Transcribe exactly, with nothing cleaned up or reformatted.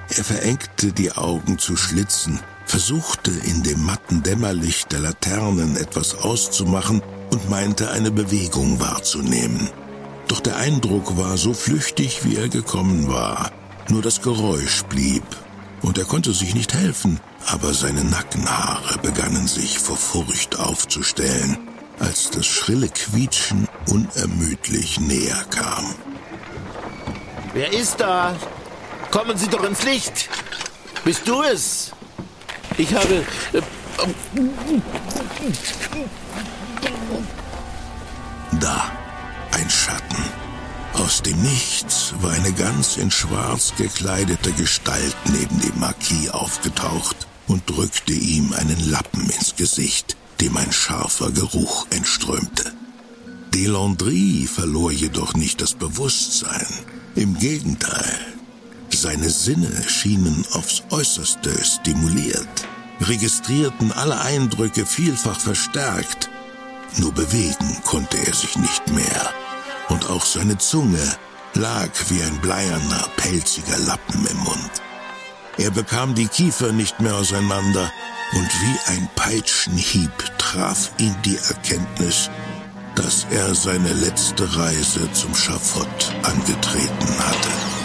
Er verengte die Augen zu Schlitzen, versuchte in dem matten Dämmerlicht der Laternen etwas auszumachen und meinte, eine Bewegung wahrzunehmen. Doch der Eindruck war so flüchtig, wie er gekommen war. Nur das Geräusch blieb, und er konnte sich nicht helfen, aber seine Nackenhaare begannen sich vor Furcht aufzustellen, als das schrille Quietschen unermüdlich näher kam. Wer ist da? Kommen Sie doch ins Licht! Bist du es? Ich habe... Äh, Da, ein Schatten. Aus dem Nichts war eine ganz in Schwarz gekleidete Gestalt neben dem Marquis aufgetaucht und drückte ihm einen Lappen ins Gesicht, dem ein scharfer Geruch entströmte. Delandry verlor jedoch nicht das Bewusstsein. Im Gegenteil, seine Sinne schienen aufs Äußerste stimuliert, registrierten alle Eindrücke vielfach verstärkt. Nur bewegen konnte er sich nicht mehr, und auch seine Zunge lag wie ein bleierner, pelziger Lappen im Mund. Er bekam die Kiefer nicht mehr auseinander, und wie ein Peitschenhieb traf ihn die Erkenntnis, dass er seine letzte Reise zum Schafott angetreten hatte.